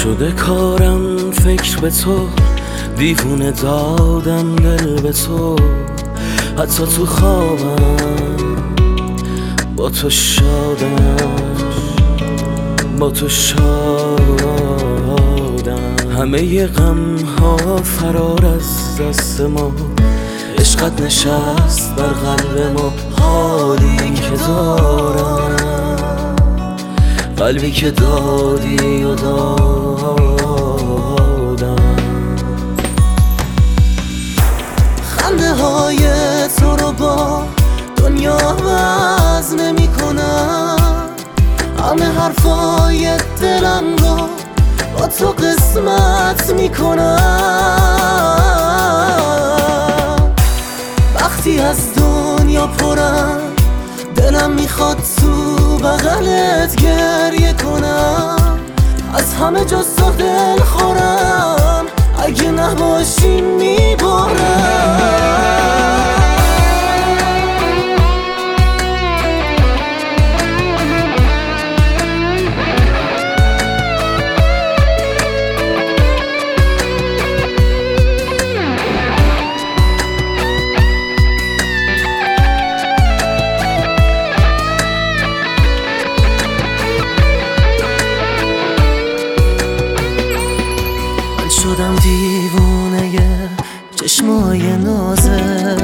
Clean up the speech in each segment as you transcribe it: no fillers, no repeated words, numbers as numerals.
شده کارم فکر به تو، دیوونه دادم دل به تو، حتی تو خوابم با تو شادم، با تو شادم. همه غم ها فرار از دست ما، عشقت نشست بر قلب ما. حالی که دارم، قلبی که دادی و دادم. خنده های تو رو با دنیا عوض نمی کنم، همه حرفای دلم رو با تو قسمت می کنم. وقتی از دنیا پرم، دلم میخواد تو بغلت گریه کنم. از همه جز تو دل خورم، اگه نباشی میبارم. شدم دیوونه چشمای نازه،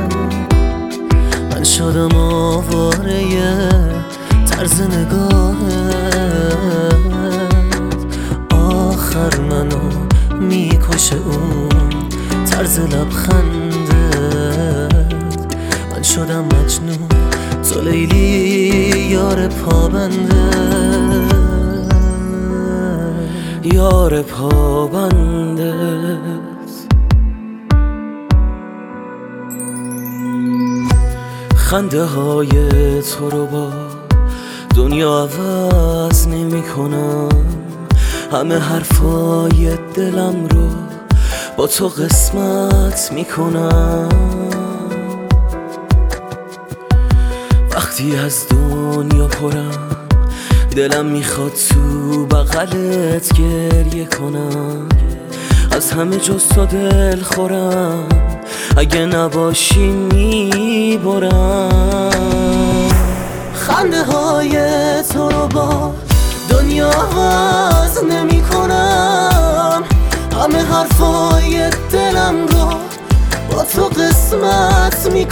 من شدم آواره طرز نگاهت. آخر منو میکشه اون طرز لبخندت. من شدم مجنون، تو لیلی یار پابنده، یار پابنده. خنده های تو رو با دنیا عوض نمی کنم، همه حرفای دلم رو با تو قسمت می کنم. وقتی از دنیا پرم، دلم میخواد تو بغلت گریه کنم. از همه جز تو دل خورم، اگه نباشی میبرم. خنده های تو رو با دنیا عوض نمی کنم، همه حرفای دلم رو با تو قسمت می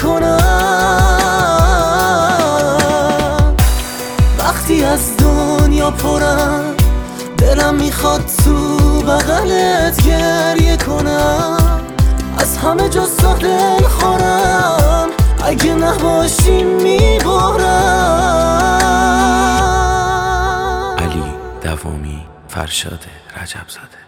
کنم. وقتی از دنیا پرم، دلم میخواد تو بغلت گریه کنم. از همه جز تو دل خورم، اگه نباشی میبارم. علی دوامی، فرشاد رجبزاده.